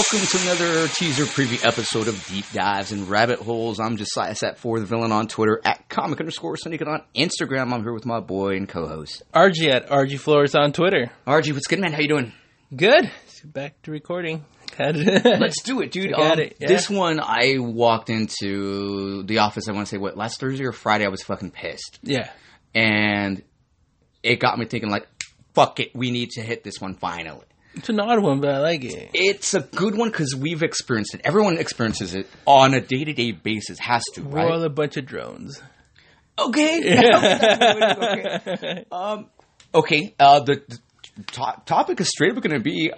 welcome to another teaser preview episode of Deep Dives and Rabbit Holes. I'm Josiah Sat4, the villain on Twitter, at comic_Syndicate on Instagram. I'm here with my boy and co-host RG at RG Flores on Twitter. RG, what's good, man? How you doing? Good. Back to recording. Let's do it, dude. Yeah. This one, I walked into the office, I want to say, last Thursday or Friday, I was fucking pissed. Yeah. And it got me thinking, like, fuck it, we need to hit this one finally. It's an odd one, but I like it. It's a good one because we've experienced it. Everyone experiences it on a day-to-day basis. Has to, right? We're all a bunch of drones. Okay. Okay. The topic is straight up going to be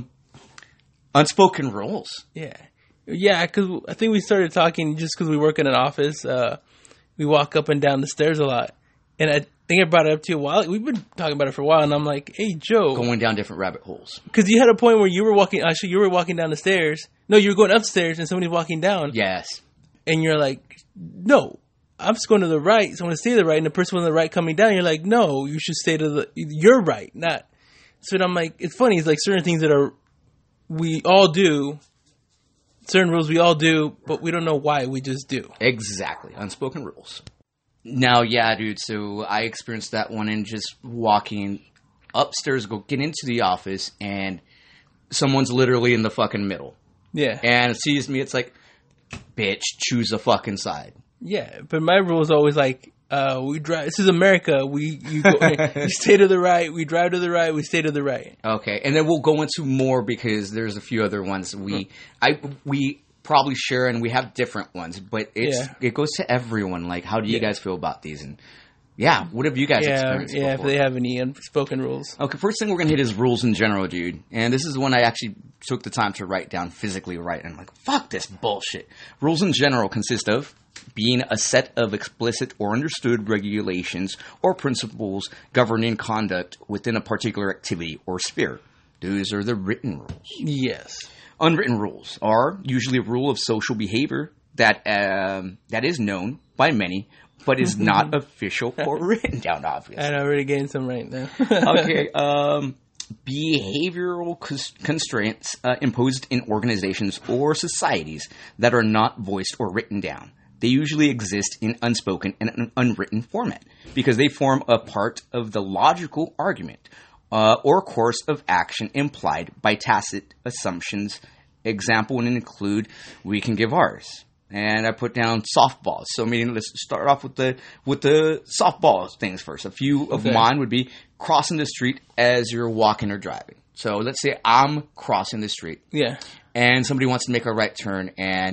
unspoken rules. Yeah. Yeah, because I think we started talking just because we work in an office. We walk up and down the stairs a lot. And I think I brought it up to you a while. We've been talking about it for a while, and I'm like, hey, Joe. Going down different rabbit holes. Because you had a point where you were walking down the stairs. No, you were going upstairs, and somebody's walking down. Yes. And you're like, no, I'm just going to the right, so I'm going to stay to the right. And the person on the right coming down, you're like, no, you should stay to your right, not. So I'm like, it's funny. It's like certain things that we all do, certain rules we all do, but we don't know why, we just do. Exactly. Unspoken rules. Now, yeah, dude, so I experienced that one in just walking upstairs, get into the office, and someone's literally in the fucking middle. Yeah. And sees me, it's like, bitch, choose a fucking side. Yeah, but my rule is always like, we drive. This is America. You stay to the right. We drive to the right. We stay to the right. Okay, and then we'll go into more because there's a few other ones we probably share, and we have different ones, but it goes to everyone. Like, how do you guys feel about these? And what have you guys experienced before? If they have any unspoken rules. Okay, first thing we're gonna hit is rules in general, dude. And this is one I actually took the time to physically write, and I'm like, fuck this bullshit. Rules in general consist of being a set of explicit or understood regulations or principles governing conduct within a particular activity or sphere. Those are the written rules. Yes. Unwritten rules are usually a rule of social behavior that is known by many, but is not official or written down, obviously. I'm already getting some right now. Okay. Behavioral constraints imposed in organizations or societies that are not voiced or written down. They usually exist in unspoken and unwritten format because they form a part of the logical argument or course of action implied by tacit assumptions. Example would include, we can give ours. And I put down softballs. So, meaning, let's start off with the softball things first. A few of mine would be crossing the street as you're walking or driving. So, let's say I'm crossing the street. Yeah. And somebody wants to make a right turn, and,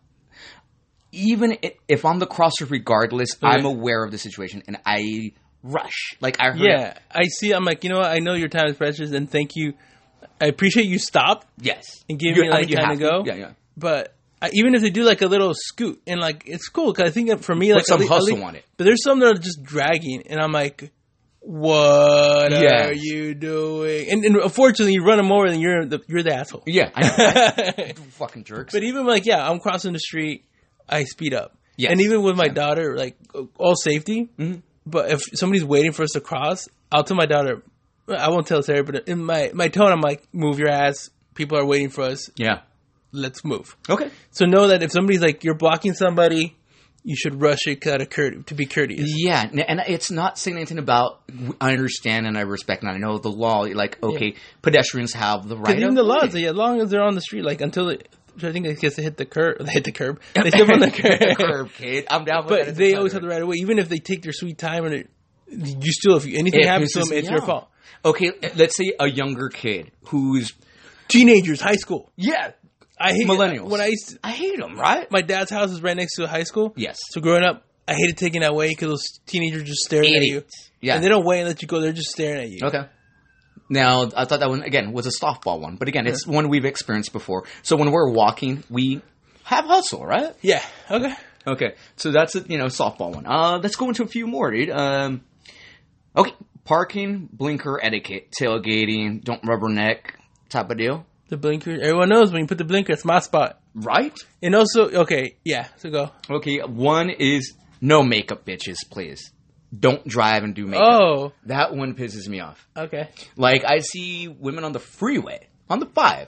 even if I'm the crosser regardless, I'm aware of the situation, and I rush. Like, I heard it. I see. I'm like, you know what? I know your time is precious, and thank you. I appreciate you stop. Yes. And give me time to go. Yeah. But even if they do like a little scoot, and like it's cool because I think for me, like some hustle on it. But there's some that are just dragging, and I'm like, what are you doing? And unfortunately, you run them over, and you're the asshole. Yeah, I know. Fucking jerks. But even like, I'm crossing the street, I speed up. Yes. And even with my daughter, like all safety. Mm-hmm. But if somebody's waiting for us to cross, I'll tell my daughter. I won't tell Sarah, but in my tone, I'm like, move your ass. People are waiting for us. Yeah. Let's move. Okay. So know that if somebody's like, you're blocking somebody, you should rush it to be courteous. Yeah. And it's not saying anything about, I understand and I respect and I know the law. Like, pedestrians have the right. Even the laws, as long as they're on the street, like until I think they get to hit the curb. They step on the curb. The curb, kid. I'm down with that. But they always have the right of way. Even if they take their sweet time and you still, if anything happens to them, it's your fault. Okay, let's say a younger kid who's teenagers, high school. Yeah, I hate millennials. I hate them. Right? My dad's house is right next to a high school. Yes. So growing up, I hated taking that way because those teenagers just staring at you. Yeah, and they don't wait and let you go. They're just staring at you. Okay. Now, I thought that one, again, was a softball one. But again, it's one we've experienced before. So when we're walking, we have hustle, right? Yeah. Okay. Okay. So that's a, softball one. Let's go into a few more, dude. Okay. Parking, blinker etiquette, tailgating, don't rubberneck type of deal. The blinker. Everyone knows when you put the blinker, it's my spot. Right? And also, so go. Okay. One is no makeup, bitches, please. Don't drive and do makeup. Oh. That one pisses me off. Okay. Like, I see women on the freeway, on the 5,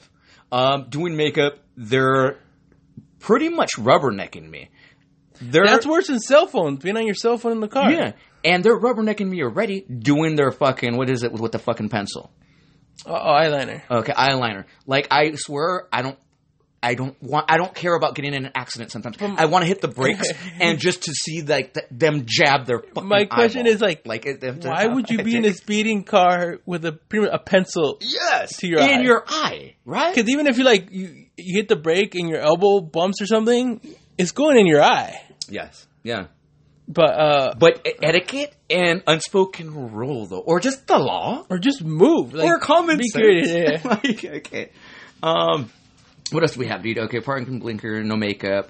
Doing makeup, they're pretty much rubbernecking me. That's worse than cell phones. Being on your cell phone in the car. Yeah, and they're rubbernecking me already. Doing their fucking what is it with the fucking pencil? Eyeliner. Okay, eyeliner. Like I swear, I don't care about getting in an accident sometimes. I want to hit the brakes and just to see like them jab their fucking My question eyeball. is why would you be in a speeding car with a pencil yes to your in eye? your eye, right? Because even if you hit the brake and your elbow bumps or something, it's going in your eye. Yes, yeah. But etiquette and unspoken rule though, or just the law, or just move, or common sense. Creative, yeah. Like, okay. What else do we have, dude? Okay, parking blinker, no makeup,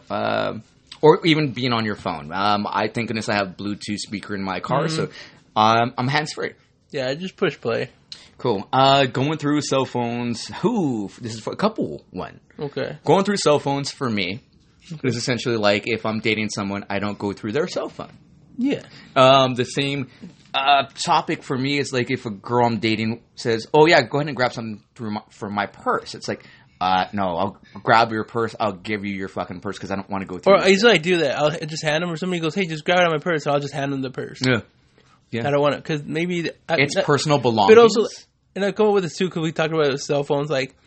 or even being on your phone. I thank goodness I have Bluetooth speaker in my car, so I'm hands free. Yeah, just push play. Cool. Going through cell phones. This is for a couple one. Okay. Going through cell phones for me is essentially like if I'm dating someone, I don't go through their cell phone. Yeah. The same topic for me is like if a girl I'm dating says, "Oh yeah, go ahead and grab something from my purse." It's like, no, I'll grab your purse. I'll give you your fucking purse because I don't want to go through. Or I usually do that. I'll just hand them, or somebody goes, "Hey, just grab it out of my purse." So I'll just hand them the purse. Yeah. Yeah. I don't want it because maybe it's personal belongings. But also, and I come up with this too because we talked about cell phones. Like,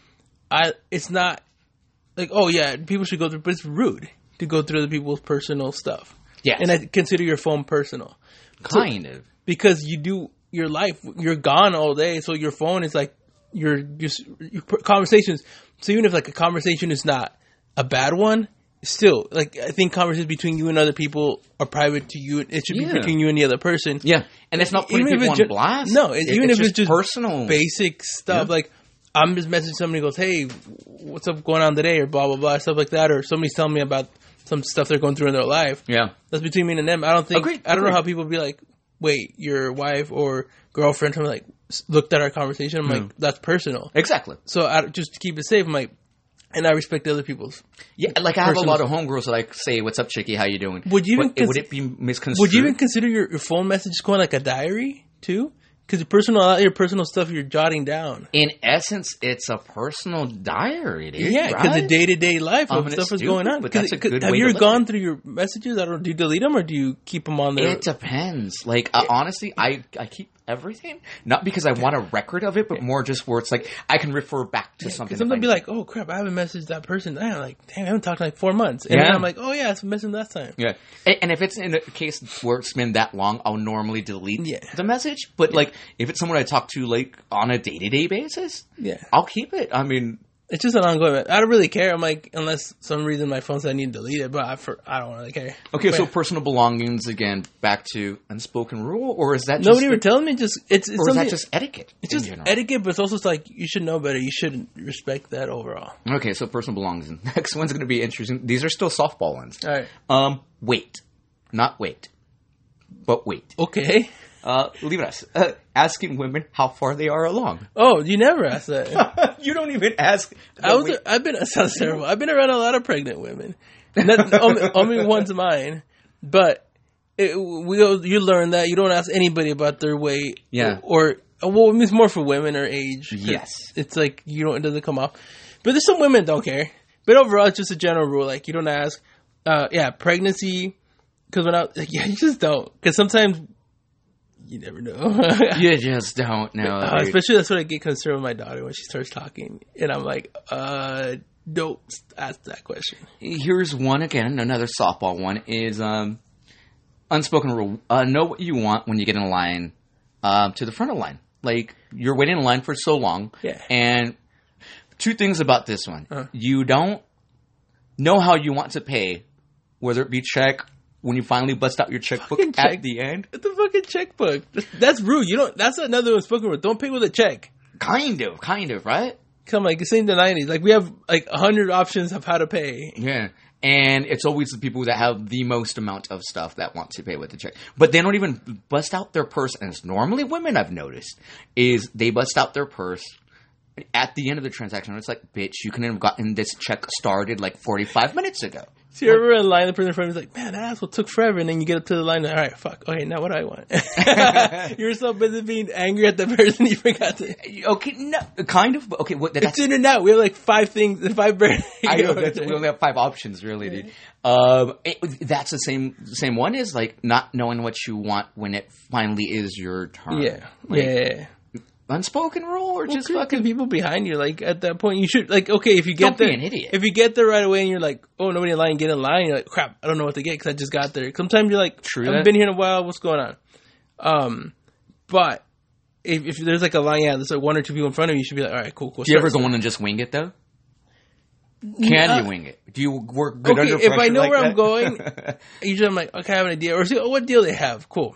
it's not like, oh yeah, people should go through, but it's rude to go through other people's personal stuff. Yeah, and I consider your phone personal, kind of, because you do your life. You're gone all day, so your phone is like your conversations. So even if like a conversation is not a bad one, still, like, I think conversations between you and other people are private to you. It should be between you and the other person. Yeah, and it's not putting people on blast. No, even if it's just personal, basic stuff. Yeah. Like, I'm just messaging somebody who goes, "Hey, what's up going on today?" or blah blah blah, stuff like that. Or somebody's telling me about some stuff they're going through in their life. Yeah, that's between me and them. I don't think. I don't know how people be like, "Wait, your wife or girlfriend?" I'm like, looked at our conversation. I'm like, that's personal. Exactly. So just to keep it safe, I'm like. And I respect other people's. Yeah, like I have a lot of homegirls that like say, "What's up, chickie? How you doing?" Would it be misconstrued? Would you even consider your phone message going like a diary too? Because your personal stuff you're jotting down. In essence, it's a personal diary, dude. Yeah, because the day-to-day life of stuff is going on. But that's a good have way you to ever gone through your messages? I don't. Do you delete them or do you keep them on there? It depends. Like honestly, I keep everything, not because I want a record of it, but more just where it's like I can refer back to something. Something be like, "Oh crap, I haven't messaged that person." I'm like, "Damn, I haven't talked in like 4 months." And then I'm like, "Oh yeah, I messaged them last time." Yeah, and if it's in a case where it's been that long, I'll normally delete the message. But like, if it's someone I talk to like on a day-to-day basis, I'll keep it. I mean, it's just an ongoing. I don't really care. I'm like, unless some reason my phone said I need to delete it, but I don't really care. Okay, so personal belongings again. Back to unspoken rule, or is that nobody ever telling me? Just it's or is that just etiquette? It's just etiquette, but it's also like you should know better. You should respect that overall. Okay, so personal belongings. Next one's going to be interesting. These are still softball ones. All right. Wait, not wait, but wait. Okay. Leave us. Asking women how far they are along. Oh, you never ask that. You don't even ask. Sounds terrible. I've been around a lot of pregnant women. Only one's mine. But you learn that you don't ask anybody about their weight. Yeah. Or it's more for women or age. Yes. It's like it doesn't come off. But there's some women that don't care. But overall, it's just a general rule. Like, you don't ask. Pregnancy. Because you just don't. Because sometimes. You never know. You just don't know. Especially that's when I get concerned with my daughter when she starts talking. And I'm like, don't ask that question. Here's one again, another softball one is unspoken rule. Know what you want when you get in line to the front of the line. Like, you're waiting in line for so long. Yeah. And two things about this one. You don't know how you want to pay, whether it be check. When you finally bust out your checkbook at the end. It's the fucking checkbook. That's rude. That's another unspoken rule. Don't pay with a check. Kind of, right? Come like, it's in the 90s. Like, we have like 100 options of how to pay. Yeah. And it's always the people that have the most amount of stuff that want to pay with the check. But they don't even bust out their purse. And it's normally women, I've noticed, is they bust out their purse at the end of the transaction, it's like, bitch, you couldn't have gotten this check started like 45 minutes ago. So you're ever in line, the person in front of you is like, man, that asshole took forever. And then you get up to the line, all right, fuck. Okay, now what do I want? You're so busy being angry at the person you forgot to. Okay, no, kind of. Okay, it's in and out. We have like 5 things, 5 birds. I know, we only have 5 options, really, dude. That's the same one is like not knowing what you want when it finally is your turn. Yeah. Like, yeah. Unspoken rule or just fucking people behind you. Like at that point, you should like okay if you get there, be an idiot. If you get there right away and you're like, oh nobody in line, get in line. You're like, crap, I don't know what to get because I just got there. Sometimes you're like, true. I haven't been here in a while. What's going on? But if there's like a line, there's like 1 or 2 people in front of you, you should be like, all right, cool. Do you ever go in and just wing it though? Can you wing it? Do you work good under pressure? If I know like where that? I'm going, usually I'm like, okay, I have an idea, or see, what deal they have, cool.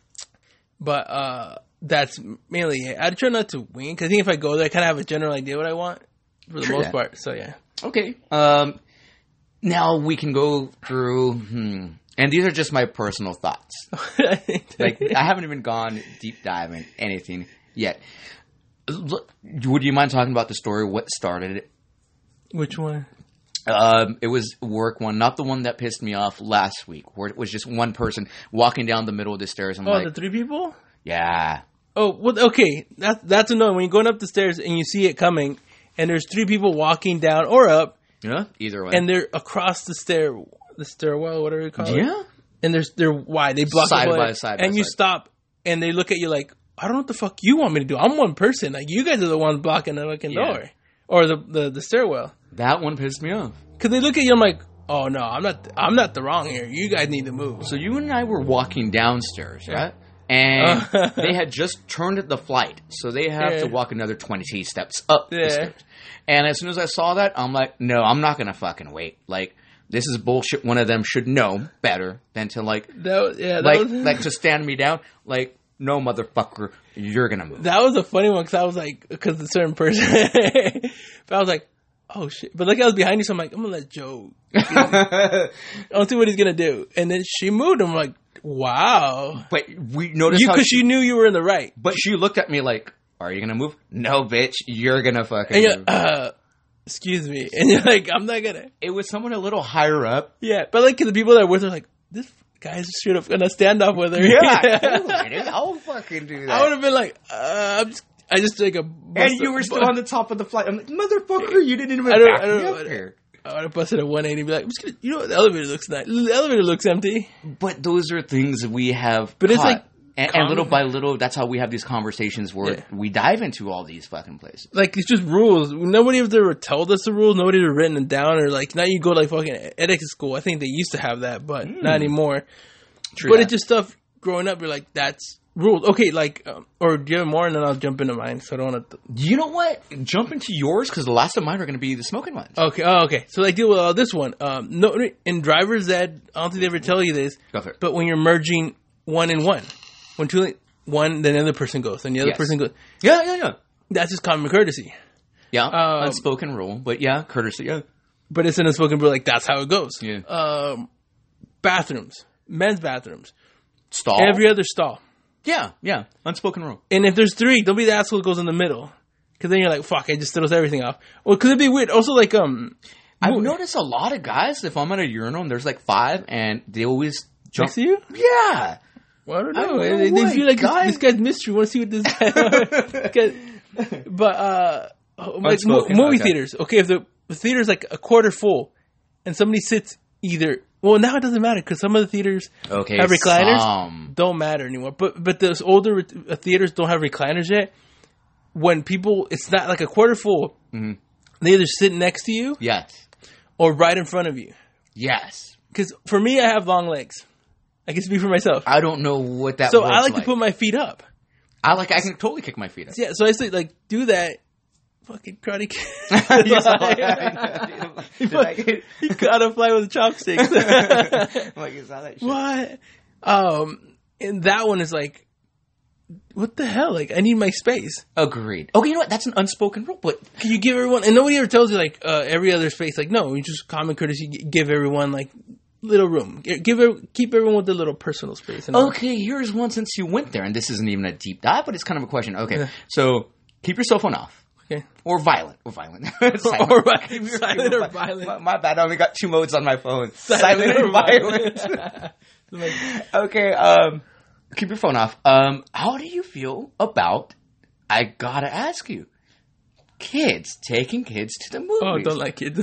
But that's mainly it. I try not to wing because I think if I go there, I kind of have a general idea what I want for the most part. So yeah. Okay. Now we can go through, and these are just my personal thoughts. Like I haven't even gone deep dive in anything yet. Would you mind talking about the story? What started it? Which one? It was work one, not the one that pissed me off last week, where it was just one person walking down the middle of the stairs. I'm like, the 3 people? Yeah. Oh, well, okay. That's annoying. When you're going up the stairs and you see it coming, and there's 3 people walking down or up. Yeah, either way. And they're across the stairwell, whatever you call it. Yeah. And they're wide. They block side the by side. And you stop, and they look at you like, I don't know what the fuck you want me to do. I'm one person. Like, you guys are the ones blocking the fucking door. Or the stairwell. That one pissed me off. Because they look at you, I'm like, oh no, I'm not the wrong here. You guys need to move. So you and I were walking downstairs, right? And they had just turned the flight, so they have to walk another 20 steps up the stairs. And as soon as I saw that, I'm like, no, I'm not going to fucking wait. Like, this is bullshit. One of them should know better than to, like, like to stand me down. Like, no, motherfucker, you're going to move. That was a funny one, because I was like, because a certain person. But I was like, oh shit. But like, I was behind you, so I'm like, I'm going to let Joe. I don't see what he's going to do. And then she moved, and I'm like, wow. But we noticed because she knew you were in the right. But she looked at me like, are you going to move? No, bitch. You're going to fucking move. Excuse me. And you're like, I'm not going to. It was someone a little higher up. Yeah. But like the people that were with her, like, this guy's straight up going to stand up with her. Yeah. Totally, I'll fucking do that. I would have been like, I just take a... And you were still on the top of the flight. I'm like, motherfucker, you didn't even back me up here. I would have busted a 180 and be like, I'm just gonna, you know what, the elevator looks nice. The elevator looks empty. But those are things we have But it's like... And little by little, that's how we have these conversations where we dive into all these fucking places. Like, it's just rules. Nobody ever told us the rules. Nobody ever written them down. Or like, now you go like fucking ethics school. I think they used to have that, but not anymore. True but it's just stuff growing up. You're like, that's rules. Okay, like, or do you have more? And then I'll jump into mine. So I don't want to... You know what? Jump into yours, because the last of mine are going to be the smoking ones. Okay. Oh, okay. So like, deal with this one. No, in driver's ed, I don't think they ever tell you this. Go for it. But when you're merging 1 and 1, when two, one, then the other person goes, and the other person goes. Yeah. That's just common courtesy. Yeah, unspoken rule, but yeah, courtesy. Yeah, but it's an unspoken rule. Like, that's how it goes. Yeah. Bathrooms, men's bathrooms, stall. Every other stall. Yeah, unspoken rule. And if there's 3, don't be the asshole that goes in the middle, because then you're like, fuck, I just throws everything off. Well, because it'd be weird. Also, like, I've noticed a lot of guys. If I'm at a urinal and there's like 5, and they always jump. Next to you? Yeah. Well, I don't know. They feel like this guy's mystery. Want to see what this guy... But, like, movie theaters. Okay, if the theater's like a quarter full, and somebody sits either... Well, now it doesn't matter, because some of the theaters have recliners. Don't matter anymore. But those older theaters don't have recliners yet. When people... It's not like a quarter full. Mm-hmm. They either sit next to you... Yes. Or right in front of you. Yes. Because for me, I have long legs. I can speak for myself. I don't know what that. So I like to put my feet up. I can totally kick my feet up. Yeah, so I say like do that. Fucking karate kid. He gotta fly with chopsticks. Like, you saw that shit. What? And that one is like, what the hell? Like, I need my space. Agreed. Okay, you know what? That's an unspoken rule, but can you give everyone? And nobody ever tells you like every other space. Like, no, you just common courtesy. Give everyone like. Little room. Keep everyone with a little personal space. Okay, here's one since you went there, and this isn't even a deep dive, but it's kind of a question. Okay, so keep your cell phone off. Okay. Or violent. Silent. Silent or violent. My bad. I only got 2 modes on my phone. Silent and violent. Okay. Keep your phone off. How do you feel about? I gotta ask you. Kids taking kids to the movies. Oh, don't like kids.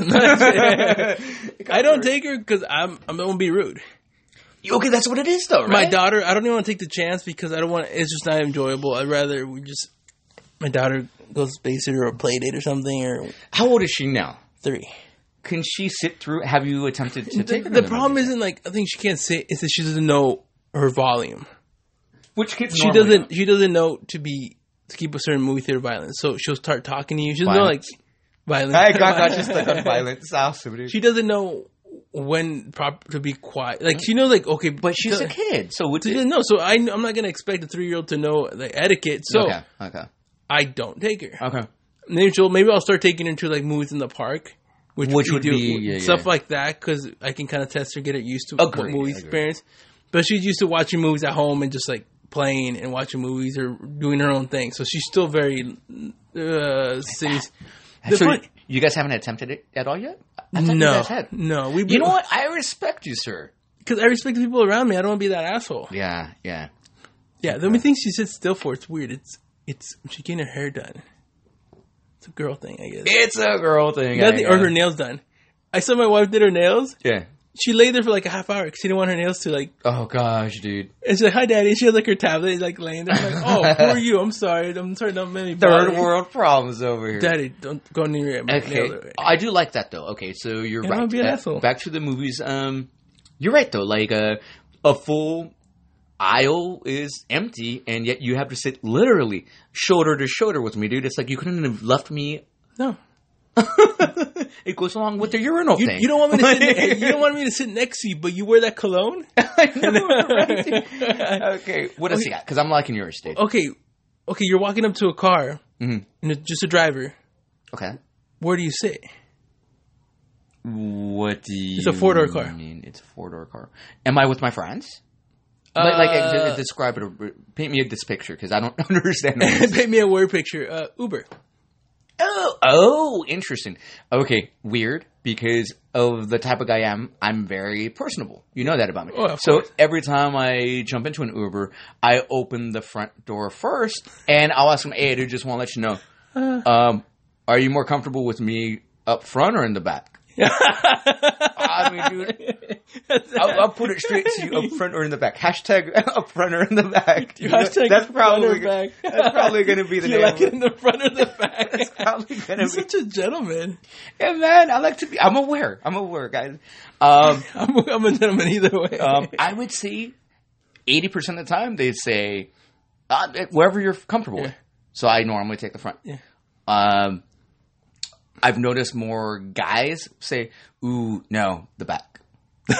I don't take her because I'm gonna be rude. Okay, that's what it is, though, right? My daughter, I don't even want to take the chance because I don't want. It's just not enjoyable. I'd rather my daughter goes babysitter or play date or something. Or how old is she now? 3. Can she sit through? Have you attempted to take her? The problem isn't like I think she can't sit. It's that she doesn't know her volume. Which kids? She doesn't know to keep a certain movie theater violence. So she'll start talking to you. She doesn't know like violence. I got you stuck on violence. She doesn't know when to be quiet. Like she knows like okay, but she's a kid, so she doesn't know. So I'm not gonna expect a 3-year-old to know the etiquette. So okay. I don't take her. Okay. Maybe I'll start taking her to like movies in the park, which would be stuff like that because I can kind of test her, get her used to what movie experience. But she's used to watching movies at home and just like playing and watching movies or doing her own thing. So she's still very cities. So you guys haven't attempted it at all yet? I thought you guys had. No. You know what? I respect you, sir. Because I respect the people around me. I don't want to be that asshole. Yeah. Yeah. The only thing she sits still for, it's weird. It's she's getting her hair done. It's a girl thing, I guess. It's a girl thing. Or her nails done. I saw my wife did her nails. Yeah. She lay there for like a half hour because she didn't want her nails to like. Oh gosh, dude. And she's like, "Hi, Daddy." She has like her tablet, like laying there. I'm like, "Oh, who are you? I'm sorry. Don't make me bother." Third world problems over here. Daddy, don't go near my nails. Okay, I do like that though. Okay, so you're right. Don't be an asshole. Back to the movies. You're right though. Like a full aisle is empty, and yet you have to sit literally shoulder to shoulder with me, dude. It's like you couldn't have left me. No. It goes along with the urinal thing. You don't want me to sit. You don't want me to sit next to you, but you wear that cologne. I know, right? Okay, what else you got? Because I'm liking yours, dude. Okay. You're walking up to a car, and it's just a driver. Okay. Where do you sit? What do you? It's a 4-door car. I mean, it's a 4-door car. Am I with my friends? Describe it. Paint me this picture because I don't understand. Paint me a word picture. Uber. Oh, interesting. Okay, weird because of the type of guy I am. I'm very personable. You know that about me. Oh, so every time I jump into an Uber, I open the front door first, and I'll ask them, "Hey, I just want to let you know, are you more comfortable with me up front or in the back?" I mean, dude, I'll put it straight to you, up front or in the back. Hashtag up front or in the back. Hashtag that's probably back. That's probably going to be the you name. Like it in the front or the back. That's probably going to be. Such a gentleman. Yeah, man. I like to be. I'm aware, guys. I'm a gentleman either way. I would say 80% of the time they'd say wherever you're comfortable with. So I normally take the front. Yeah. I've noticed more guys say, "Ooh, no, the back." You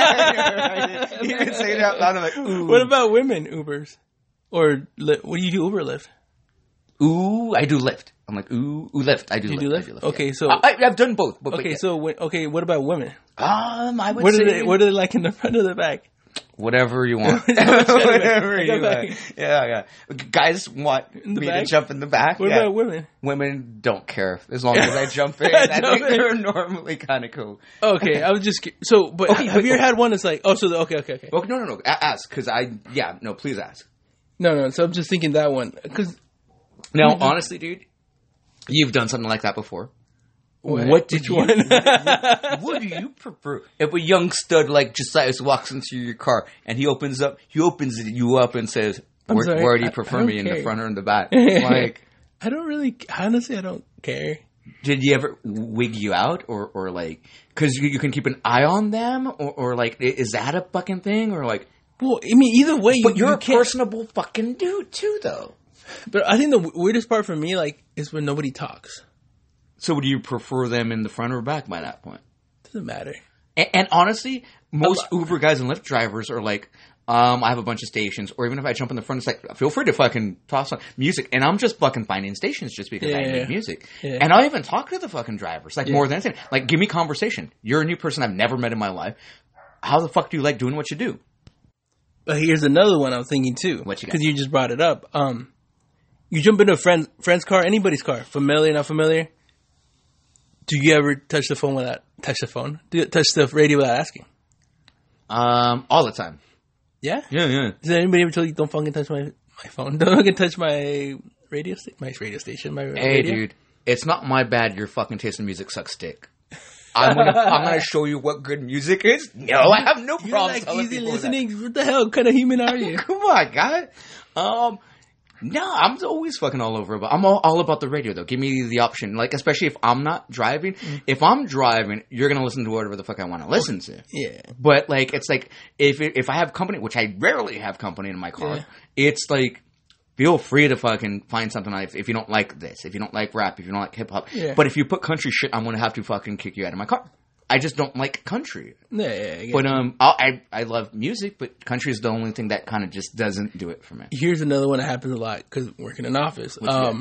can say it out loud. I'm like, "Ooh." What about women Ubers? Or what do you do? Uber, Lyft? Ooh, I do Lyft. I'm like, ooh, Lyft. I do you Lyft. do Lyft? I do Lyft. Okay, yeah. so I've done both. But what about women? I would what say what are they like in the front or the back? Whatever you want. Whatever you want. Yeah. Guys want me to jump in the back. What about women? Women don't care as long as I jump in. I think they're normally kind of cool. Okay, I was just but have you ever had one that's like okay. Okay, no. Ask because please ask. No. So I'm just thinking that one because now honestly, dude, you've done something like that before. What did you want? What do you prefer? If a young stud like Josias walks into your car and he opens you up and says, "Where do you prefer me, in the front or in the back?" Like, I don't really, honestly, I don't care. Did you ever wig you out or like, because you can keep an eye on them or like, is that a fucking thing or like? Well, I mean, either way, but you're a personable fucking dude too, though. But I think the weirdest part for me, like, is when nobody talks. So would you prefer them in the front or back by that point? Doesn't matter. And honestly, most Uber guys and Lyft drivers are like, I have a bunch of stations, or even if I jump in the front, it's like, feel free to fucking toss on music. And I'm just fucking finding stations just because I need music. Yeah. And I'll even talk to the fucking drivers, like more than anything. Like, give me conversation. You're a new person I've never met in my life. How the fuck do you like doing what you do? But here's another one I was thinking too. What you got? Because you just brought it up. You jump into a friend's car, anybody's car, familiar, not familiar. Do you ever touch the phone without touch the radio without asking? All the time. Yeah. Yeah. Has anybody ever told you don't fucking touch my phone? Don't fucking touch my radio station. My Hey, radio? dude, it's not my bad. Your fucking taste in music sucks dick. I'm gonna show you what good music is. No, I have no You're problem. like telling easy people listening. What the hell kind of human are you? Come on, guy. No, I'm always fucking all over about. I'm all about the radio though. Give me the option, like especially if I'm not driving. If I'm driving, you're gonna listen to whatever the fuck I want to listen to. Yeah. But like, it's like if I have company, which I rarely have company in my car, it's like feel free to fucking find something if you don't like this, if you don't like rap, if you don't like hip hop. Yeah. But if you put country shit, I'm gonna have to fucking kick you out of my car. I just don't like country. Yeah. But I love music, but country is the only thing that kind of just doesn't do it for me. Here's another one that happens a lot because working in an office.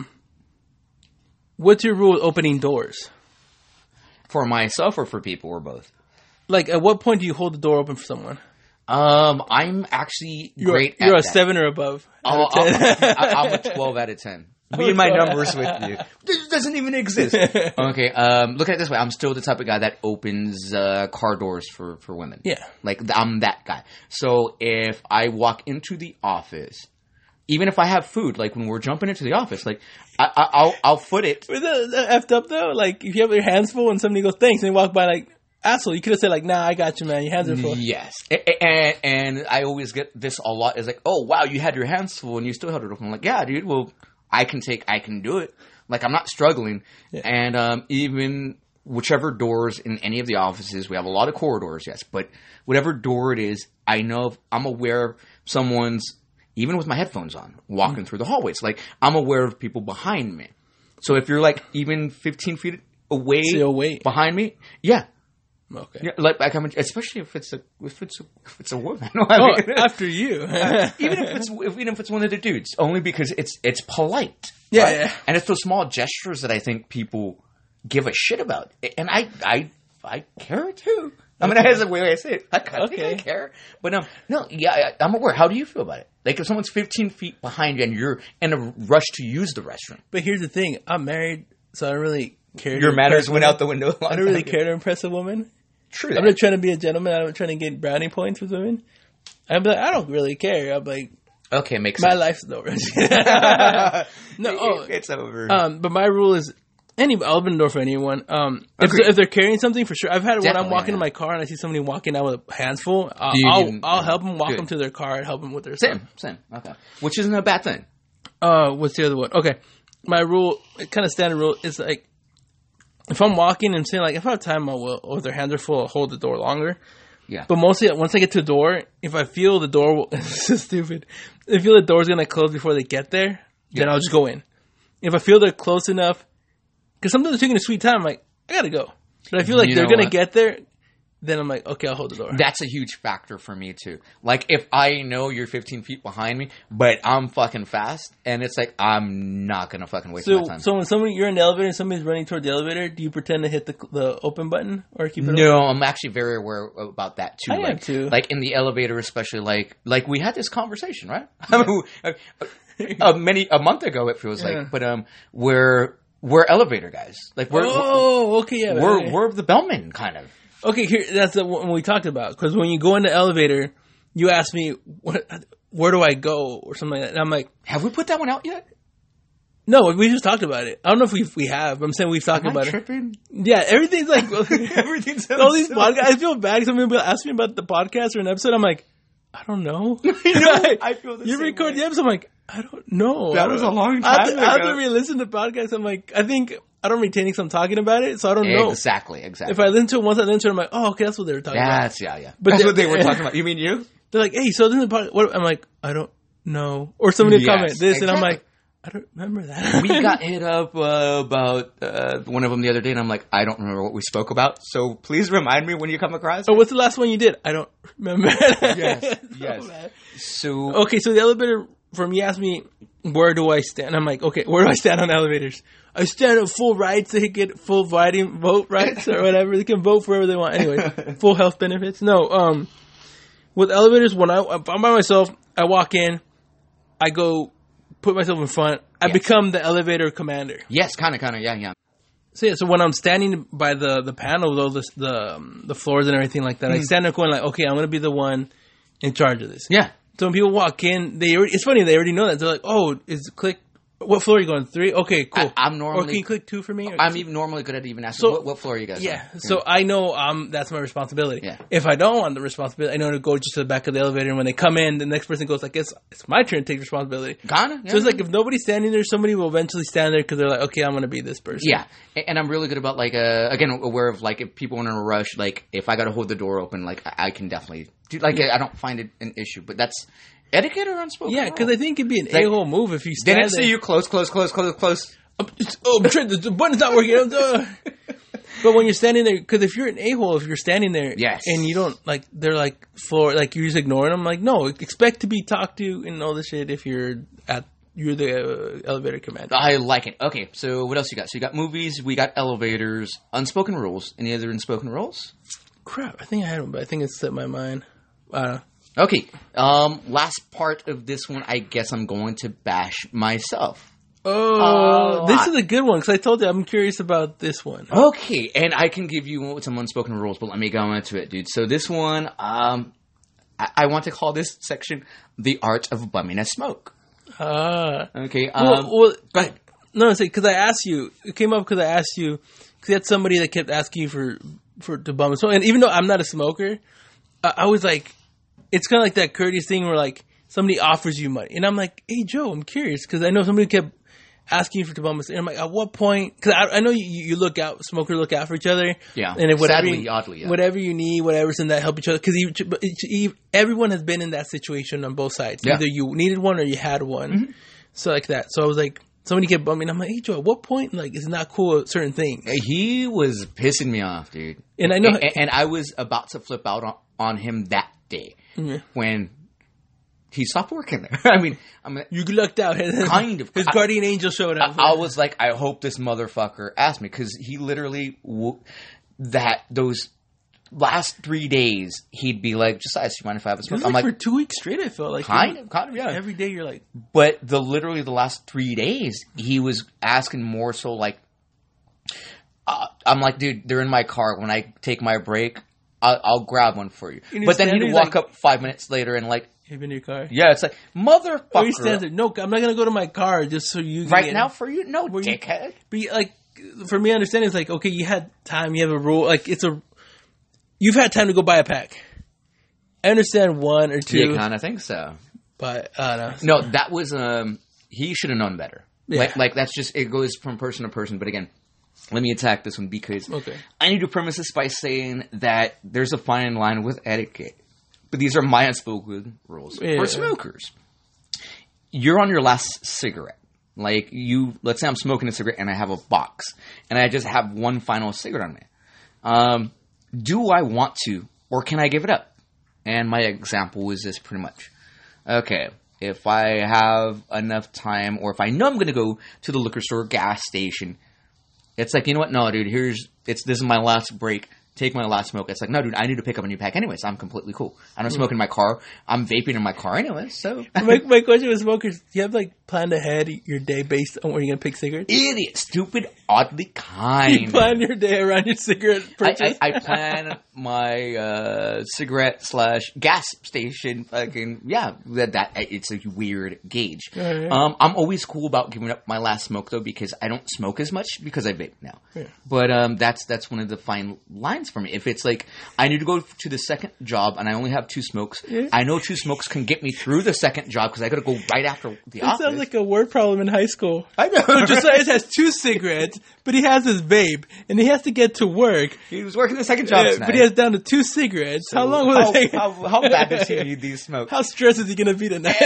What's your rule with opening doors? For myself or for people or both? Like, at what point do you hold the door open for someone? I'm actually great at You're a that. 7 or above. I'm a 12 out of 10. Me and my numbers with you. This doesn't even exist. Okay, look at it this way. I'm still the type of guy that opens car doors for women. Yeah. Like, I'm that guy. So if I walk into the office, even if I have food, like when we're jumping into the office, like, I'll foot it. Was that effed up, though? Like, if you have your hands full and somebody goes, thanks, and they walk by, like, asshole, you could have said, like, nah, I got you, man. Your hands are full. Yes. And I always get this a lot. Is like, oh, wow, you had your hands full and you still held it open. I'm like, yeah, dude, well, I can do it. Like, I'm not struggling. Yeah. And even whichever doors in any of the offices, we have a lot of corridors, yes. But whatever door it is, I know I'm aware of someone's, even with my headphones on, walking through the hallways. Like, I'm aware of people behind me. So if you're, like, even 15 feet away behind me, yeah. Okay. Yeah, like especially if it's a woman. After you. even if it's one of the dudes, only because it's polite. Yeah, right? yeah. And it's those small gestures that I think people give a shit about, and I care too. I mean, that's the way I say it. I think I care, but no, yeah, I'm aware. How do you feel about it? Like if someone's 15 feet behind you and you're in a rush to use the restroom. But here's the thing: I'm married, so I don't really care. Your manners went out the window. I don't really care to impress a woman. True. I'm not trying to be a gentleman. I'm not trying to get brownie points with women. I'm like, I don't really care. I'm like, okay, makes my sense. life's over. It's over. But my rule is, I'll open the door for anyone. If they're carrying something, for sure. I've had it when I'm walking in my car and I see somebody walking out with hands full. I'll help them walk them to their car and help them with their stuff. Same. Okay. Which isn't a bad thing. What's the other one? Okay. My rule, kind of standard rule, is like, if I'm walking and saying, like, if I have time, I will. Or if their hands are full, I'll hold the door longer. Yeah. But mostly, once I get to the door, if I feel the door will... This is stupid. If I feel the door's going to close before they get there, then I'll just go in. If I feel they're close enough... Because sometimes they're taking a sweet time, I'm like, I got to go. But I feel like they're going to get there... Then I'm like, okay, I'll hold the door. That's a huge factor for me, too. Like, if I know you're 15 feet behind me, but I'm fucking fast, and it's like, I'm not going to fucking waste my time. So when you're in the elevator and somebody's running toward the elevator, do you pretend to hit the open button or keep it open? No, I'm actually very aware about that, too. I am, too. Like, in the elevator, especially, like we had this conversation, right? A month ago, it feels like. But we're elevator guys. Like, we're the bellmen, kind of. Okay, that's the one we talked about. Because when you go in the elevator, you ask me, where do I go? Or something like that. And I'm like... Have we put that one out yet? No, we just talked about it. I don't know if we have. I'm saying we've talked about it. Yeah, everything's like... everything's all these podcasts. I feel bad. Somebody will ask me about the podcast or an episode. I'm like, I don't know. I feel the You same record way. the episode. I'm like, I don't know. That was a long time ago. I have to re-listen to podcasts. I'm like, I think... I don't retain because I'm talking about it, so I don't know. Exactly. If I listen to it once, I'm like, oh, okay, that's what they were talking about. Yeah. But that's what they were talking about. You mean you? They're like, hey, so this is the podcast. What? I'm like, I don't know. Or somebody will comment this, and I'm like, I don't remember that. We got hit up about one of them the other day, and I'm like, I don't remember what we spoke about, so please remind me when you come across it. Oh, what's the last one you did? I don't remember. Yes. So the elevator, from you asked me, where do I stand? I'm like, okay, where do I stand on elevators? I stand at full rights. They get full vote rights or whatever. They can vote wherever they want. Anyway, full health benefits. No, with elevators, if I'm by myself, I walk in, I go put myself in front. I Yes. become the elevator commander. Yes, kind of, yeah. So so when I'm standing by the panel, all the floors and everything like that, I stand there going like, okay, I'm gonna be the one in charge of this. Yeah. So when people walk in, it's funny, they already know that. They're like, oh, click. What floor are you going? 3? Okay, cool. I'm normally. Or can you click 2 for me? Or I'm even normally good at even asking. So- what floor are you guys? Yeah, on? so I know that's my responsibility. Yeah. If I don't want the responsibility, I know to go just to the back of the elevator, and when they come in, the next person goes like, it's my turn to take responsibility. Kinda. Yeah. So it's like if nobody's standing there, somebody will eventually stand there because they're like, okay, I'm going to be this person. Yeah, and I'm really good about like again aware of like if people are in a rush, like if I got to hold the door open, like I can definitely do. Like I don't find it an issue, but that's etiquette or unspoken. Yeah, because I think it'd be an like, a-hole move if you stand Didn't there. see you close. I'm trying, the button's not working. But when you're standing there, because if you're an a-hole, if you're standing there, Yes. and you don't like, they're like floor, like you're just ignoring them. Like, no, expect to be talked to and all this shit if you're the elevator commander. I like it. Okay, so what else you got? So you got movies, we got elevators, unspoken rules. Any other unspoken rules? Crap, I think I had one, but I think it slipped my mind. I don't know. Okay, last part of this one, I guess I'm going to bash myself. Oh, this is a good one because I told you I'm curious about this one. Okay, and I can give you some unspoken rules, but let me go into it, dude. So this one, I want to call this section "The Art of Bumming a Smoke." Okay. Well, Go ahead. No, because I asked you. It came up because I asked you because you had somebody that kept asking you for to bum a smoke, and even though I'm not a smoker, I was like, it's kind of like that courteous thing where like somebody offers you money, and I'm like, hey Joe, I'm curious because I know somebody kept asking you for to bum a smoke, and I'm like, at what point? Because I know you look out, smokers look out for each other, Yeah. and if whatever Sadly, oddly, yeah. whatever you need, whatever's in that, help each other because everyone has been in that situation on both sides. Yeah. Either you needed one or you had one, Mm-hmm. so like that. So I was like, somebody kept bumming. I'm like, hey Joe, at what point like it's not cool at certain things? He was pissing me off, dude. And I know- and I was about to flip out on him that day when he stopped working there. I mean, You lucked out. Kind of. His guardian angel showed up. I was like, I hope this motherfucker asked me because he literally those last 3 days he'd be like, "Josiah, do you mind if I have a It smoke?" was I'm like like, for 2 weeks straight. I felt like kind of, yeah. every day you're like, But literally the last 3 days, he was asking more so like, I'm like, dude, they're in my car. When I take my break, I'll grab one for you. And he But then stands he'd there, walk like- up 5 minutes later and like, "Have in your car." yeah, it's like, motherfucker. Or he stands there. No, I'm not gonna go to my car just so you can Right get now in." for you? No, Were you- dickhead. But like, for me, understanding is like, okay, you had time. You have a rule. Like you've had time to go buy a pack. I understand 1 or 2, Yeah, kind of think so. but I don't know. No, that was he should have known better. Yeah. Like that's just it goes from person to person. But again, let me attack this one because Okay. I need to premise this by saying that there's a fine line with etiquette. But these are my unspoken rules Yeah. for smokers. You're on your last cigarette. Like let's say I'm smoking a cigarette and I have a box and I just have one final cigarette on me. Do I want to or can I give it up? And my example is this pretty much. Okay, if I have enough time or if I know I'm going to go to the liquor store, gas station, it's like, you know what? No, dude, this is my last break. Take my last smoke. It's like, no, dude, I need to pick up a new pack anyways. I'm completely cool. I don't smoke in my car. I'm vaping in my car anyways, so. My question with smokers: do you have like planned ahead your day based on where you're gonna pick cigarettes? Idiot, stupid, oddly kind. You plan your day around your cigarette purchase. I plan my cigarette / gas station. Fucking yeah, that it's a weird gauge. Yeah, yeah. I'm always cool about giving up my last smoke though because I don't smoke as much because I vape now. Yeah. But that's one of the fine lines for me. If it's like I need to go to the second job and I only have 2 smokes, Yeah. I know 2 smokes can get me through the second job because I got to go right after the That office. sounds like a word problem in high school. I know. So Josiah has 2 cigarettes, but he has his vape, and he has to get to work. He was working the second job tonight. But he has down to 2 cigarettes. How long will it take? How bad does he need these smokes? How stressed is he going to be tonight?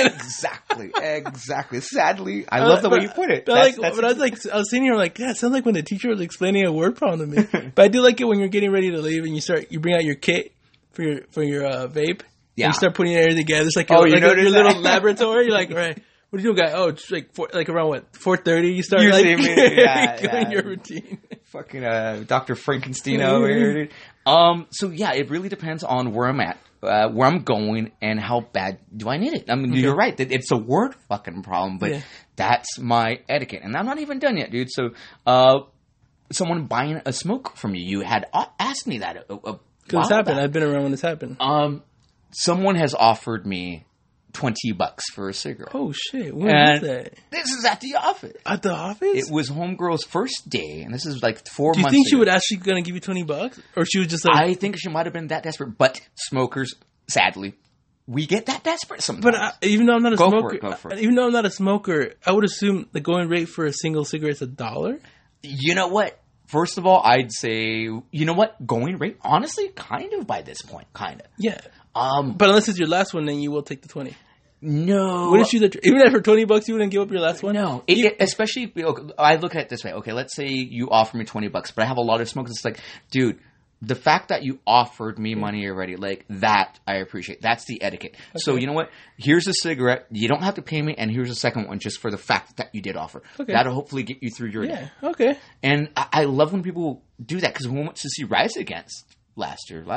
Exactly. Sadly, I love the way you put it. But I was sitting here like, yeah, it sounds like when the teacher was explaining a word problem to me. But I do like it when you're getting ready to leave and you bring out your kit for your vape. Yeah. And you start putting it together. It's like Oh, your you noticed little that? laboratory. You're like, all right, What do you do, guy? Oh, it's like around what 4:30. You start Usually, like yeah. doing your routine. Fucking Dr. Frankenstein over here, dude. So yeah, it really depends on where I'm at, where I'm going, and how bad do I need it. I mean, you're right. It's a word fucking problem, but that's my etiquette, and I'm not even done yet, dude. So, someone buying a smoke from you had asked me that. Because it's happened. I've been around when it's happened. Someone has offered me $20 for a cigarette. Oh shit! When was that? This is at the office. At the office? It was homegirl's first day, and this is like 4 months Do you think she ago. would actually gonna give you $20, or she was just like? I think she might have been that desperate, but smokers, sadly, we get that desperate sometimes. But even though I'm not a smoker, Go for it. even though I'm not a smoker, I would assume the going rate for a single cigarette is $1. You know what? First of all, I'd say, you know what? Going rate, honestly, kind of by this point, kind of. Yeah. But unless it's your last one, then you will take the 20. No. What if you even for $20 you wouldn't give up your last one? No, especially I look at it this way. Okay, let's say you offer me $20, but I have a lot of smokers. It's like, dude, the fact that you offered me money already, like that, I appreciate. That's the etiquette. Okay. So you know what? Here's a cigarette. You don't have to pay me, and here's a second one just for the fact that you did offer. Okay. That'll hopefully get you through your day. Okay. And I love when people do that because we went to see Rise Against last year.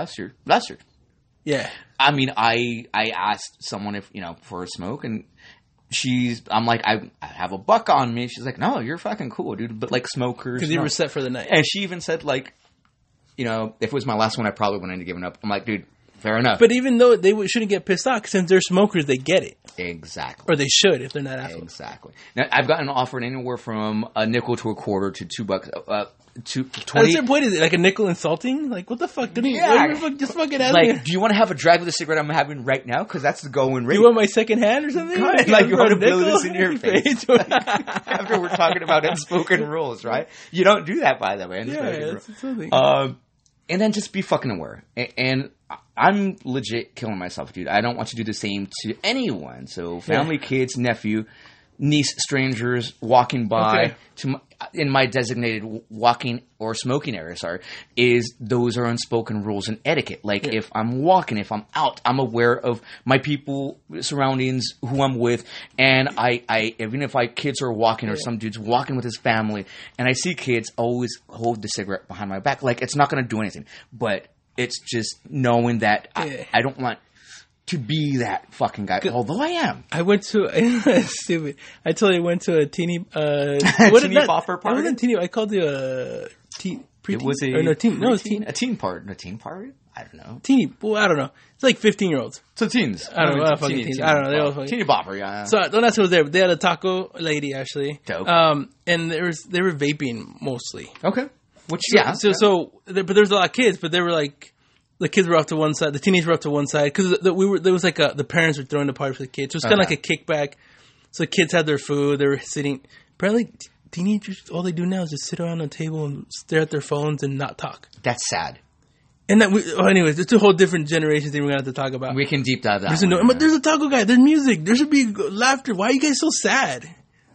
Yeah. I mean, I asked someone if, for a smoke, and I'm like, I have $1 on me. She's like, no, you're fucking cool, dude. But like smokers. Because you were set for the night. And she even said like, if it was my last one, I probably wouldn't have given up. I'm like, dude, fair enough. But even though they shouldn't get pissed off, since they're smokers, they get it. Exactly. Or they should if they're not assholes. Exactly. Now, I've gotten offered anywhere from a nickel to a quarter to $2. To 20. What's your point? Is it like a nickel insulting? Like, what the fuck? Just fucking ask me. Do you want to have a drag with the cigarette I'm having right now? Because that's the going rate. You want my second hand or something? Like you want to blow this in your face after we're talking about unspoken rules, right? You don't do that, by the way. That's something. And then just be fucking aware. And I'm legit killing myself, dude. I don't want to do the same to anyone. So family, kids, nephew, niece, strangers walking by in my designated walking or smoking area, those are unspoken rules and etiquette. Like if I'm walking, if I'm out, I'm aware of my people, surroundings, who I'm with, and I even if kids are walking or some dude's walking with his family, and I see kids, always hold the cigarette behind my back. Like it's not going to do anything, but it's just knowing that I don't want to be that fucking guy, although I am. I went to stupid. I totally went to a teeny teeny bopper party. It wasn't teeny. I called it a teen. It was a teen party. I don't know. Teeny. Well, I don't know. It's like 15-year-olds. So teens. I don't know. Teens. I don't know. They all fucking teeny bopper. Yeah. So don't ask who was there, but they had a taco lady actually. Dope. And they were vaping mostly. Okay. But there's a lot of kids, but they were like. The kids were off to one side. The teenagers were off to one side because there was like the parents were throwing the party for the kids. So it's kind of like a kickback. So the kids had their food. They were sitting. Apparently, teenagers all they do now is just sit around the table and stare at their phones and not talk. That's sad. And anyways, it's a whole different generation thing we're gonna have to talk about. We can deep dive that. But there's a taco guy. There's music. There should be laughter. Why are you guys so sad?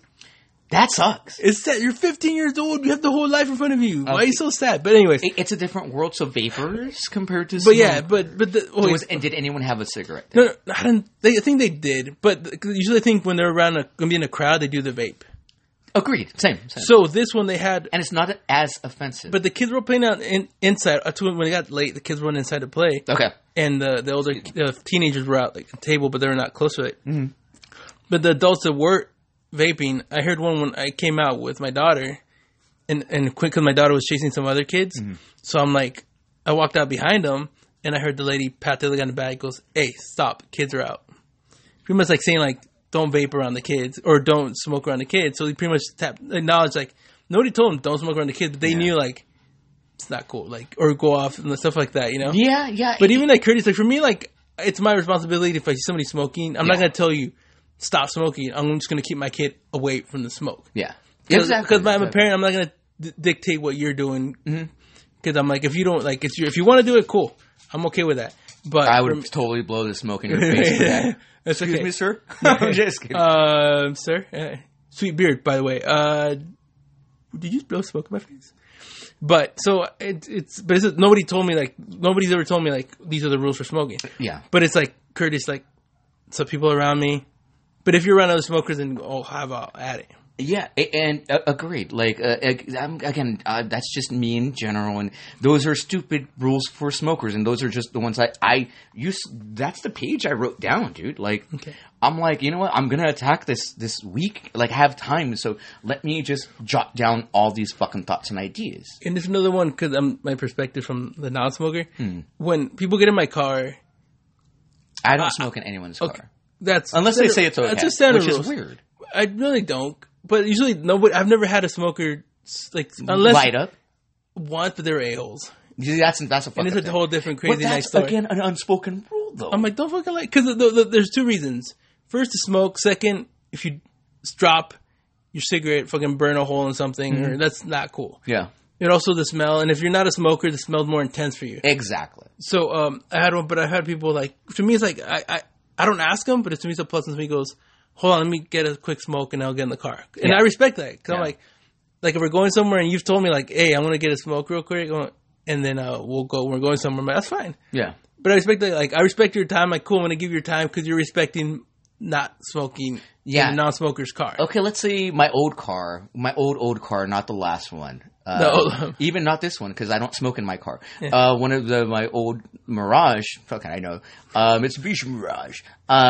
That sucks. It's sad. You're 15 years old. You have the whole life in front of you. Why are you so sad? But anyways, it's a different world. So vapors compared to. But yeah, and did anyone have a cigarette? No, I think they did. But usually, I think when they're gonna be in a crowd, they do the vape. Agreed. Same. So this one they had, and it's not as offensive. But the kids were playing out inside. When it got late, the kids went inside to play. Okay. And the older teenagers were out like a table, but they were not close to it. Mm-hmm. But the adults that were vaping, I heard one when I came out with my daughter, and quick because my daughter was chasing some other kids. Mm-hmm. So I'm like, I walked out behind them, and I heard the lady pat the other guy on the back. Goes, "Hey, stop! Kids are out." Pretty much like saying like, don't vape around the kids or don't smoke around the kids. So he pretty much acknowledged like nobody told him don't smoke around the kids, but they knew like it's not cool, like or go off and stuff like that, you know? Yeah. But even like courteous, like for me, like it's my responsibility if I see somebody smoking. I'm not gonna tell you stop smoking. I'm just gonna keep my kid away from the smoke. Yeah, because I'm a parent. I'm not gonna dictate what you're doing. Because I'm like, if you don't like, if you want to do it, cool. I'm okay with that. But I would totally blow the smoke in your face for that. That's Excuse okay. me, sir. I'm just kidding. Sir, sweet beard, by the way. Did you blow smoke in my face? But so nobody told me like nobody's ever told me like these are the rules for smoking. Yeah. But it's like Curtis, like some people around me, But if you're around other smokers, then have at it. Yeah, and agreed. Like again, that's just me in general, and those are stupid rules for smokers, and those are just the ones I use. That's the page I wrote down, dude. Like, I'm like, you know what? I'm gonna attack this week. Like, I have time, so let me just jot down all these fucking thoughts and ideas. And there's another one because my perspective from the non-smoker. When people get in my car, I don't smoke in anyone's car. Unless they say it's okay, that's a standard which rule. is weird. I really don't. But usually, nobody. I've never had a smoker like unless light up once, but they're a-holes. That's a fucking And it's a thing. whole different crazy But that's nice story. again an unspoken rule, though. I'm like, don't fucking like because there's two reasons. First, to smoke. Second, if you drop your cigarette, fucking burn a hole in something, or that's not cool. Yeah, And also the smell. And if you're not a smoker, the smell's more intense for you. exactly. So I had one, but I've had people like to me. It's like I don't ask them, but it's to me it's a pleasant. To me goes, hold on, let me get a quick smoke and I'll get in the car. And I respect that. Because I'm like if we're going somewhere and you've told me like, hey, I want to get a smoke real quick, and then we'll go. We're going somewhere. I'm like, that's fine. Yeah. But I respect that. Like, I respect your time. Like, cool, I'm going to give you your time because you're respecting not smoking in a non-smoker's car. Okay, let's say my old car, old car, not the last one. Even not this one because I don't smoke in my car. Yeah. One of my old Mirage, fucking I know, Mitsubishi Mirage.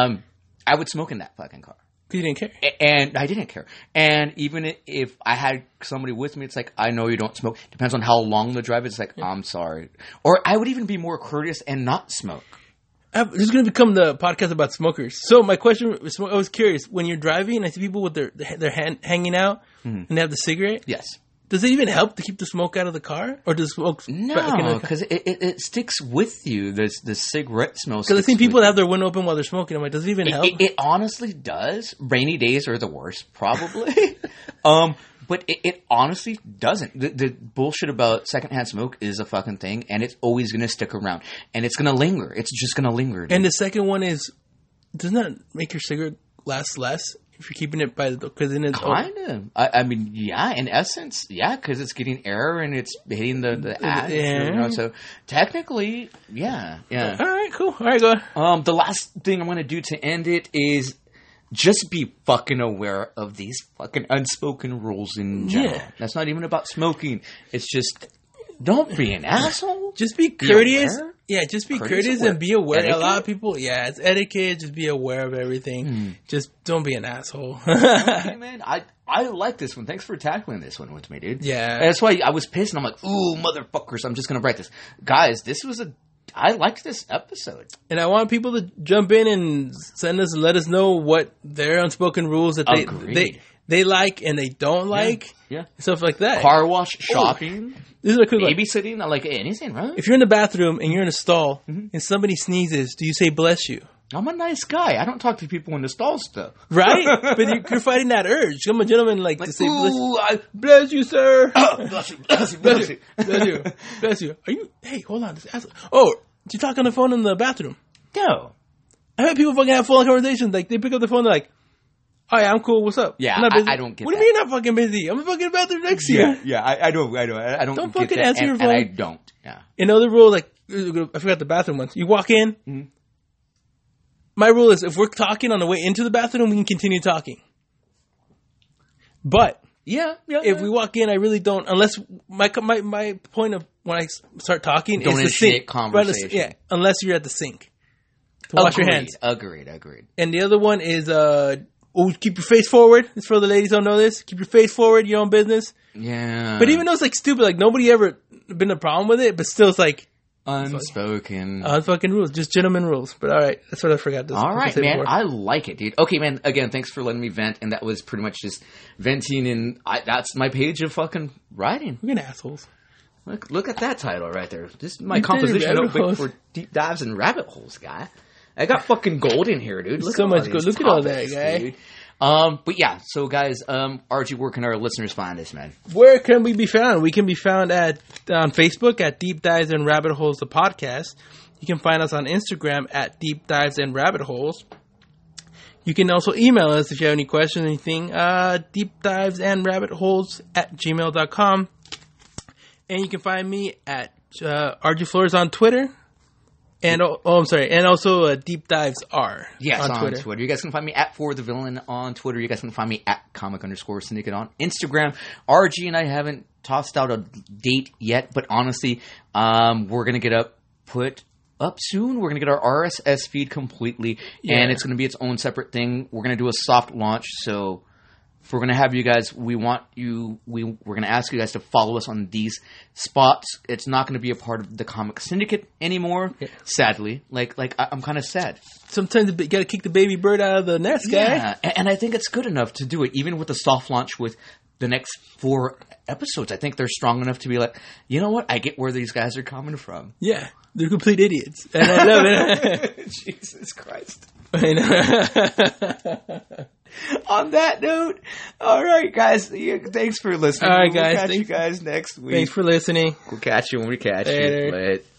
I would smoke in that fucking car. You didn't care. And I didn't care. And even if I had somebody with me, it's like, I know you don't smoke. Depends on how long the drive is. It's like, I'm sorry. Or I would even be more courteous and not smoke. This is going to become the podcast about smokers. So my question was, I was curious, when you're driving, I see people with their hand hanging out and they have the cigarette. Yes. Does it even help to keep the smoke out of the car? Or does smoke... No, because it sticks with you. The cigarette smell. Because I've seen people that have their window open while they're smoking. I'm like, does it even help? It honestly does. Rainy days are the worst, probably. But it honestly doesn't. The bullshit about secondhand smoke is a fucking thing, and it's always going to stick around. And it's going to linger. It's just going to linger. Dude. And the second one is, doesn't that make your cigarette last less? If you're keeping it by the... Because then it's... Kind of. I mean, yeah, in essence, yeah, because it's getting air and it's hitting the ash. Yeah. You know, so technically, yeah. All right, cool. All right, go ahead. The last thing I'm going to do to end it is just be fucking aware of these fucking unspoken rules in general. Yeah. That's not even about smoking. It's just... Don't be an asshole. Just be courteous. Aware. Yeah, just be courteous and be aware. Etiquette? A lot of people, it's etiquette. Just be aware of everything. Just don't be an asshole. Okay, man. I like this one. Thanks for tackling this one with me, dude. Yeah. That's why I was pissed and I'm like, ooh, motherfuckers, I'm just going to write this. Guys, I liked this episode. And I want people to jump in and let us know what their unspoken rules that they like and they don't like. Yeah. Stuff like that. Car wash, shopping. This is a quick one. Babysitting, like anything, right? If you're in the bathroom and you're in a stall and somebody sneezes, do you say bless you? I'm a nice guy. I don't talk to people in the stall stuff. Right? But you're fighting that urge. I'm a gentleman like to say bless you, sir. Bless you, bless you, bless you. Bless you. Bless you. Hey, hold on. Oh, did you talk on the phone in the bathroom? No. I heard people fucking have full conversations. Like, they pick up the phone, they're like, oh, yeah, I'm cool. What's up? Yeah, I'm not busy. I don't get What that. do you mean you're not fucking busy? I'm fucking in the bathroom next to you. Yeah, I don't. I don't Don't get fucking that, answer your phone. And I don't. Yeah. Another rule, like, I forgot the bathroom once. You walk in. My rule is if we're talking on the way into the bathroom, we can continue talking. But if we walk in, I really don't, unless my point of when I start talking is to sink. Conversation. Unless you're at the sink. To wash your hands. Agreed. And the other one is keep your face forward. It's for the ladies who don't know this. Keep your face forward, your own business. Yeah. But even though it's like stupid, like nobody ever been a problem with it, but still it's like unspoken. Unspoken rules, just gentleman rules. But all right, that's what I forgot. All right, man, I like it, dude. Okay, man. Again, thanks for letting me vent, and that was pretty much just venting. And that's my page of fucking writing. We're gonna assholes. Look at that title right there. This is my composition notebook for deep dives and rabbit holes, guy. I got fucking gold in here, dude. Look so at much gold. Look at all that, guy. Dude. But yeah, so guys, RG, where can our listeners find us, man? Where can we be found? We can be found on Facebook at Deep Dives and Rabbit Holes, the podcast. You can find us on Instagram at Deep Dives and Rabbit Holes. You can also email us if you have any questions, anything, deepdivesandrabbitholes@gmail.com. And you can find me at RG Flores on Twitter. And I'm sorry. And also Deep Dives R. Yes, on Twitter. You guys can find me at For the Villain on Twitter. You guys can find me at comic_syndicate on Instagram. RG and I haven't tossed out a date yet, but honestly, we're gonna put up soon. We're gonna get our RSS feed completely, and it's gonna be its own separate thing. We're gonna do a soft launch, so. If we're going to have you guys, we're going to ask you guys to follow us on these spots. It's not going to be a part of the Comic Syndicate anymore, sadly. I'm kind of sad. Sometimes you got to kick the baby bird out of the nest, guy. Yeah, and I think it's good enough to do it, even with the soft launch with the next 4 episodes. I think they're strong enough to be like, you know what? I get where these guys are coming from. Yeah, they're complete idiots. And I love it. Jesus Christ. I know. On that note, all right, guys. Thanks for listening. All right, guys. We'll catch you guys next week. Thanks for listening. We'll catch you when we catch Later. you. But